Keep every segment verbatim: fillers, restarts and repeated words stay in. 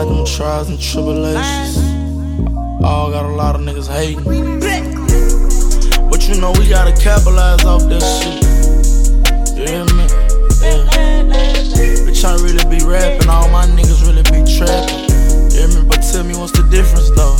got them trials and tribulations. All got a lot of niggas hating. But you know we gotta capitalize off that shit. You hear me? Yeah. Bitch, I really be rapping, all my niggas really be trapping. You hear me? But tell me what's the difference though?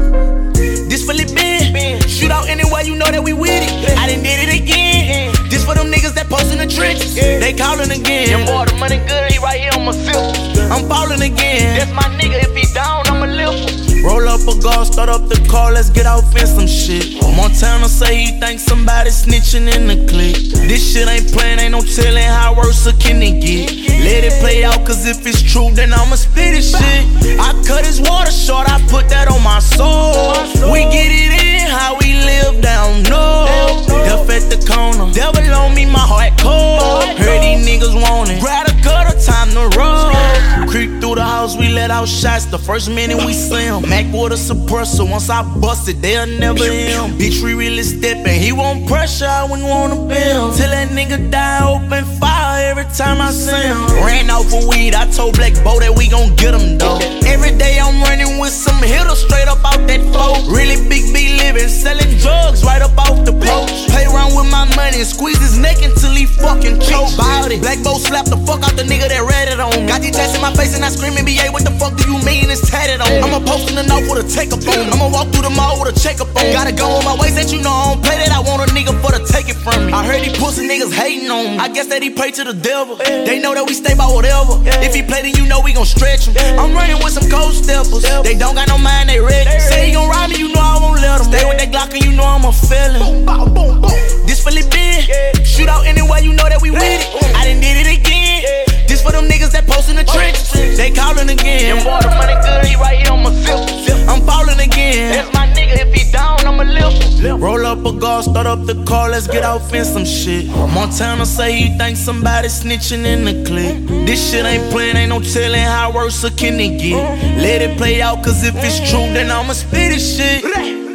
This for Lil Ben. Shoot out anywhere, you know that we with it. I done did it again. This for them niggas that post in the trenches. They calling again. Your boy, the money good, he right here on my silk. I'm falling again. That's my nigga, if he down, I'ma lift him. Roll up a guard, start up the car, let's get off in some shit. Montana say he think somebody snitching in the clique. This shit ain't playing, ain't no telling how worse it can it get. Let it play out, cause if it's true, then I'ma spit it shit. I cut his water short, I put that on my soul. We get it in, how we live down north. Death at the corner, devil on me, my heart cold. Heard these niggas want it, grab a gutter, time to roll. Creep through the house, we let out shots the first minute we see him. Mac with a suppressor, once I bust it, they'll never him. Bitch, we really steppin', he want pressure, I wouldn't wanna build. Till that nigga die, open fire every time I see him. Ran out for weed, I told Black Bo that we gon' get him though. Every day I'm running with some hitters straight up out that flow. Really big B living, selling drugs right up off the porch. Play around with my money and squeeze his neck until he fucking choke. Bout it. Black Bo slapped the fuck out the nigga that read it on. Got these tats in my face and I screaming, B A, what the fuck do you mean it's tatted on? I'ma post in the note with a take up on. I'ma walk through the mall with a check up on. Gotta go on my waist that you know I don't play that. I want a nigga for to take it from me. I heard these pussy niggas hating on me. I guess that he pray to the devil. They know that we stay by whatever. If he play then you know we gon' stretch him. I'm running with some cold steppers. They don't got no mind, they ready. Say he gon' ride me, you know I won't let him. Stay with that Glock and you know I'm a felon. This for Lil Ben. Shoot out anywhere, you know that we with it. I done did it again. This for them niggas that post in the trenches. They calling again. Your boy, the money good, he right here on my silk. I'm falling again. That's my nigga, if he down, I'ma lift him. Roll up a guard, start up the car, let's get off in some shit. Montana say he think somebody snitching in the clique. This shit ain't playing, ain't no telling how worse it can it get. Let it play out, cause if it's true, then I'ma spit it shit.